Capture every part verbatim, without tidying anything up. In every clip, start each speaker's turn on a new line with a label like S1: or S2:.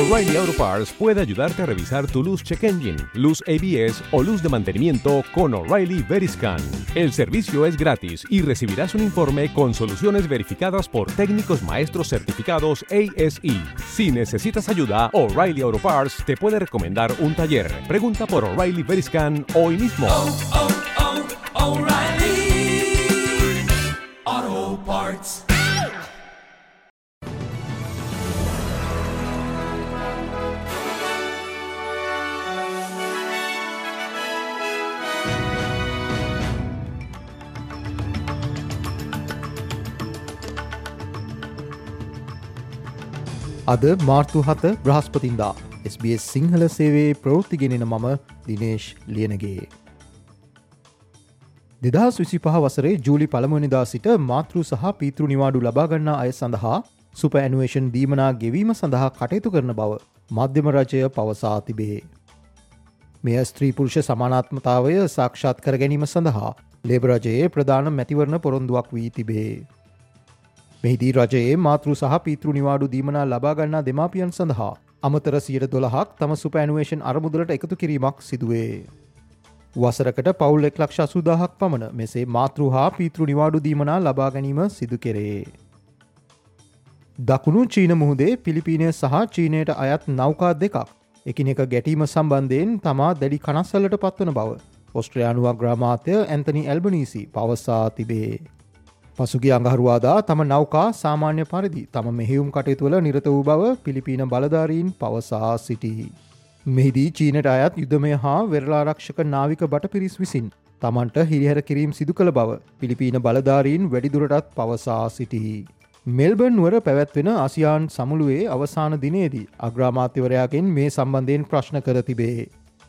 S1: O'Reilly Auto Parts puede ayudarte a revisar tu luz check engine, luz A B S o luz de mantenimiento con O'Reilly Veriscan. El servicio es gratis y recibirás un informe con soluciones verificadas por técnicos maestros certificados A S E. Si necesitas ayuda, O'Reilly Auto Parts te puede recomendar un taller. Pregunta por O'Reilly Veriscan hoy mismo.
S2: Oh, oh, oh, O'Reilly Auto Parts.
S3: අද මාර්තු හත බ්‍රහස්පතින්දා S B S Sinhala සේවයේ ප්‍රවෘත්ති ගෙනෙන මම දිනේෂ් ලියනගේ. දෙදහස් විසිපහ වසරේ ජූලි පළමුවනිදා සිට මාතෘ සහ පීතෘ නිවාඩු ලබා ගන්නා අය සඳහා සුපර් ඇනුවේෂන් දීමනා ගෙවීම සඳහා කටයුතු කරන බව මධ්‍යම රජය පවසා තිබේ. මෙය ස්ත්‍රී පුරුෂ සමානාත්මතාවය සාක්ෂාත් කර ගැනීම සඳහා ලේබර් රජයේ ප්‍රධාන මැතිවරණ පොරොන්දුවක් වී තිබේ. මෙහිදී රජයේ මාතෘ සහ පීතෘ නිවාඩු දීමනා ලබා ගන්නා දෙමාපියන් සඳහා අමතර සියයට දොළහක් තම සුපර් ඇනුවේෂන් අරමුදලට එකතු කිරීමක් සිදුවේ. වසරකට පවුල් එක් ලක්ෂ අසූදාහක් පමණ මෙසේ මාතෘ හා පීතෘ නිවාඩු දීමනා ලබා ගැනීම සිදු කෙරේ. දකුණු චීන මුහුදේ පිලිපීනය සහ චීනයට අයත් නෞකා දෙකක් එකිනෙක ගැටීම සම්බන්ධයෙන් තමා දැඩි කනස්සල්ලට පත්වන බව ඔස්ට්‍රේලියානු අග්‍රාමාත්‍ය ඇන්තනි ඇල්බනීසි පවසා තිබේ. පසුගිය අඟහරුවාදා තම නෞකා සාමාන්‍ය පරිදි තම මෙහෙයුම් කටයුතුවල නිරත වූ බව පිලිපීන බලධාරීන් පවසා සිටී. මෙහිදී චීනට අයත් යුදමය හා වෙරළාරක්ෂක නාවික බටපිරිස් විසින් තමන්ට හිරිහැර කිරීම් සිදු කළ බව පිලිපීන බලධාරීන් වැඩිදුරටත් පවසා සිටී. මෙල්බර්න් නුවර පැවැත්වෙන ආසියාන් සමුළුවේ අවසාන දිනේදී අග්‍රාමාත්‍යවරයාගෙන් මේ සම්බන්ධයෙන් ප්‍රශ්න කර තිබේ.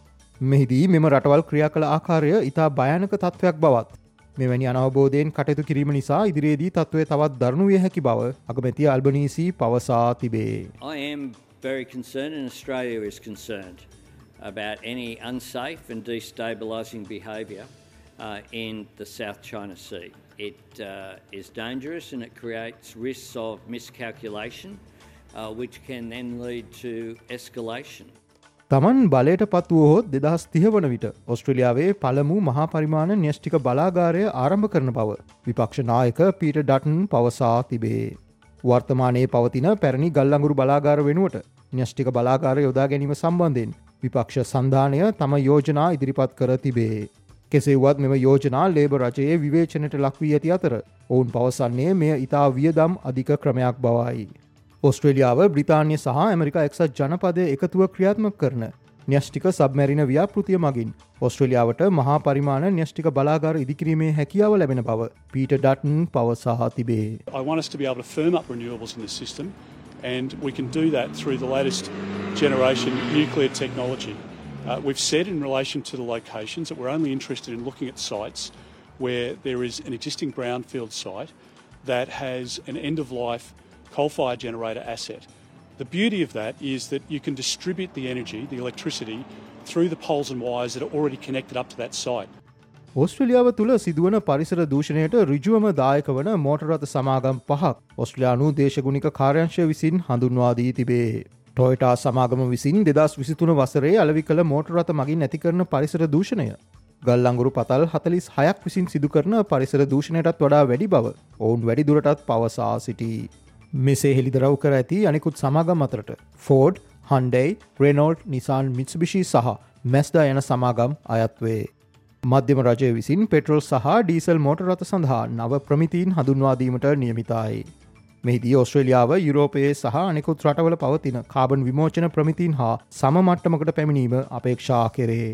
S3: මෙහිදී මෙම රටවල් ක්‍රියා කළ ආකාරය ඉතා භයානක තත්ත්වයක් බවත් මෙවැනි අනවබෝධයෙන් කටයුතු කිරීම නිසා ඉදිරියේදී තත්ත්වය තවත් දරුණු විය හැකි බව අගමැති අල්බනීසි පවසා තිබේ.
S4: I am very concerned and Australia is concerned about any unsafe and destabilising behaviour uh, in the South China Sea. It uh, is dangerous and it creates risks of miscalculation uh, which can then lead to escalation.
S3: තමන් බලයට පත් වුවහොත් දෙදහස් තිහ වන විට ඔස්ට්‍රේලියාවේ පළමු මහා පරිමාණ න්‍යෂ්ටික බලාගාරය ආරම්භ කරන බව විපක්ෂ නායක පීටර් ඩටන් පවසා තිබේ. වර්තමානයේ පවතින පැරණි ගල්ලංගුරු බලාගාර වෙනුවට න්‍යෂ්ටික බලාගාර යොදා ගැනීම සම්බන්ධයෙන් විපක්ෂ සන්ධානය තම යෝජනා ඉදිරිපත් කර තිබේ. කෙසේ වුවත් මෙම යෝජනා ලේබර් රජයේ විවේචනයට ලක් වී ඇති අතර ඔවුන් පවසන්නේ මෙය ඉතා වියදම් අධික ක්‍රමයක් බවයි. ඔස්ට්‍රේලියාව බ්‍රිතාන්‍ය සහ ඇමරිකා එක්සත් ජනපදය එකතුව ක්‍රියාත්මක කරන න්‍යෂ්ටික සබ්මැරින ව්‍යාපෘතිය මගින් ඔස්ට්‍රේලියාවට මහා පරිමාණ න්‍යෂ්ටික බලාගාර ඉදිකිරීමේ හැකියාව ලැබෙන බව පීටර් ඩටන් පවසා තිබේ.
S5: I want us to be able to firm up renewables in the system and we can do that through the latest generation nuclear technology. Uh, we've said in relation to the locations that we're only interested in looking at sites where there is an existing brownfield site that has an end-of-life coal-fired generator asset. The beauty of that is that you can distribute the energy, the electricity, through the poles and wires that are already connected up to that site.
S3: ඔස්ට්‍රේලියාව තුළ සිදුවන පරිසර දූෂණයට ඍජුවම දායක වන motor රථ සමාගම් පහක් ඔස්ට්‍රේලියානු දේශගුණික කාර්යාංශය විසින් හඳුන්වා දී තිබේ. ටොයොටා සමාගම විසින් දෙදහස් විසිතුන වසරේ අලෙවි කළ මෝටර් රථ මගින් ඇති කරන පරිසර දූෂණය ගල්ලංගුරු පතල් හතළිස් හයක් විසින් සිදු කරන පරිසර දූෂණයටත් වඩා වැඩි බව ඔවුන් වැඩිදුරටත් පවසා සිටී. මෙසේ හෙළිදරව් කර ඇති අනිකුත් සමාගම් අතරට ෆෝඩ්, හන්ඩයි, රෙනෝල්ඩ්, නිසාන්, මිත්සුබිෂි සහ මැස්ඩා යන සමාගම් අයත් වේ. මධ්‍යම රජය විසින් පෙට්‍රෝල් සහ ඩීසල් මෝටර් රථ සඳහා නව ප්‍රමිතීන් හඳුන්වා දීමට නියමිතයි. මෙහිදී ඔස්ට්‍රේලියාව යුරෝපයේ සහ අනිකුත් රටවල පවතින කාබන් විමෝචන ප්‍රමිතීන් හා සම මට්ටමකට පැමිණීම අපේක්ෂා කෙරේ.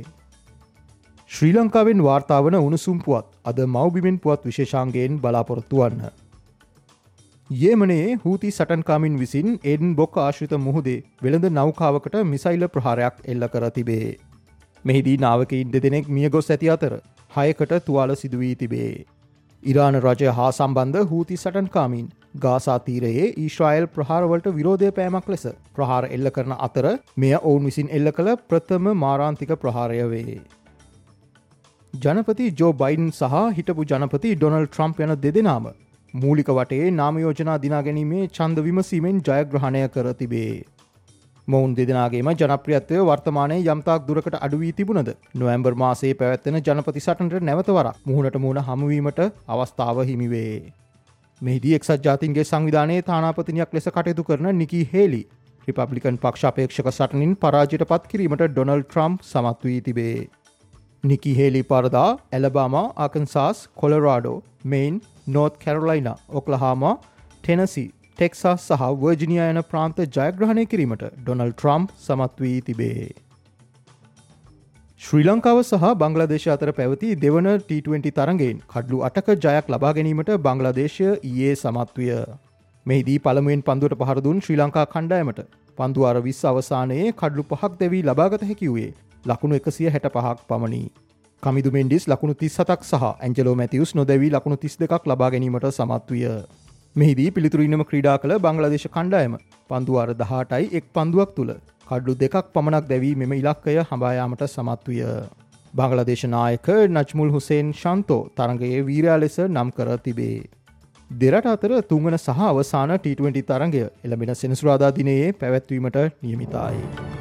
S3: ශ්‍රී ලංකාවෙන් වාර්තා වන උණුසුම් පුවත් අද මව්බිමෙන් පුවත් විශේෂාංගයෙන් බලාපොරොත්තු වන්න. යෙමනයේ හූති සටන්කාමින් විසින් ඒඩන් බොක්ක ආශ්‍රිත මුහුදේ වෙළඳ නෞකාවකට මිසයිල ප්‍රහාරයක් එල්ල කර තිබේ. මෙහිදී නාවකයින් දෙදෙනෙක් මිය ගොස් ඇති අතර හයකට තුවාල සිදුවී තිබේ. ඉරාන රජය හා සම්බන්ධ හූති සටන්කාමින් ගාසා තීරයේ ඊශ්‍රායල් ප්‍රහාරවලට විරෝධය පෑමක් ලෙස ප්‍රහාර එල්ල කරන අතර මෙය ඔවුන් විසින් එල්ල කළ ප්‍රථම මාරාන්තික ප්‍රහාරය වේ. ජනපති ජෝ බයිඩන් සහ හිටපු ජනපති ඩොනල්ඩ් ට්‍රම්ප් යන දෙදෙනාම මූලික වටේ නාම යෝජනා දිනා ගැනීමේ ඡන්ද විමසීමෙන් ජයග්‍රහණය කර තිබේ. මොවුන් දෙදෙනාගේම ජනප්‍රියත්වය වර්තමානයේ යම්තාක් දුරකට අඩු වී තිබුණද නොවැම්බර් මාසයේ පැවැත්වෙන ජනපති සටනට නැවත වරක් මුහුණට මුහුණ හමුවීමට අවස්ථාව හිමි වේ. මෙහිදී එක්සත් ජාතීන්ගේ සංවිධානයේ තානාපතිනියක් ලෙස කටයුතු කරන නිකී හේලි රිපබ්ලිකන් පක්ෂ අපේක්ෂක සටනින් පරාජයට පත් කිරීමට ඩොනල්ඩ් ට්‍රම්ප් සමත් වී තිබේ. නිකී හේලි පරදා ඇලබාමා, ආකන්සාස්, කොලොරාඩෝ, මේන්, නෝර්ත් කැරොලයිනා, ඔක්ලහාමා, ටෙනසි, ටෙක්සාස් සහ වර්ජිනියා යන ප්‍රාන්ත ජයග්‍රහණය කිරීමට ඩොනල්ඩ් ට්‍රම්ප් සමත් වී තිබේ. ශ්‍රී ලංකාව සහ බංග්ලාදේශ අතර පැවති දෙවන ටී ට්වෙන්ටි තරඟයෙන් කඩලු අටක ජයක් ලබා ගැනීමට බංග්ලාදේශය ඊයේ සමත් විය. මෙහිදී පළමුවෙන් පන්දුවට පහර දුන් ශ්‍රී ලංකා කණ්ඩායමට පන්දු අර විස්ස අවසානයේ කඩලු පහක් දැවී ලබාගත හැකි වූයේ ලකුණු එකසිය හැට පහක් පමණි. කමිදු මෙන්ඩිස් ලකුණු තිස් හතක් සහ ඇන්ජලෝ මැතිවුස් නොදැවී ලකුණු තිස් දෙකක් ලබා ගැනීමට සමත් විය. මෙහිදී පිළිතුරු ඉන්නම ක්‍රීඩා කළ බංග්ලාදේශ කණ්ඩායම පන්දු අර දහඅටයි එක් පන්දුවක් තුළ කඩලු දෙකක් පමණක් දැවී මෙම ඉලක්කය හඹා යාමට සමත් විය. බංග්ලාදේශ නායක නජ්මුල් හුසේන් ශාන්තෝ තරඟයේ වීරයා ලෙස නම් කර තිබේ. දෙරට අතර තුන්වන සහ අවසාන ටී ට්වෙන්ටි තරඟය එළඹෙන සෙනසුරාදා දිනයේ පැවැත්වීමට නියමිතයි.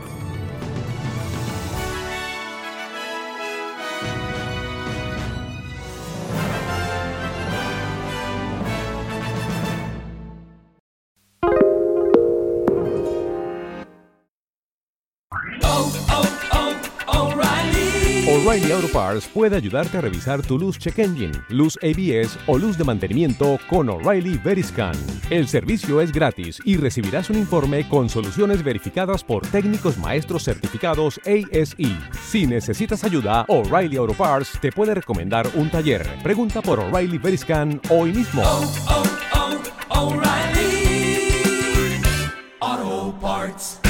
S1: O'Reilly Auto Parts puede ayudarte a revisar tu luz check engine, luz A B S o luz de mantenimiento con O'Reilly Veriscan. El servicio es gratis y recibirás un informe con soluciones verificadas por técnicos maestros certificados A S E. Si necesitas ayuda, O'Reilly Auto Parts te puede recomendar un taller. Pregunta por O'Reilly Veriscan hoy mismo.
S2: Oh, oh, oh, O'Reilly Auto Parts.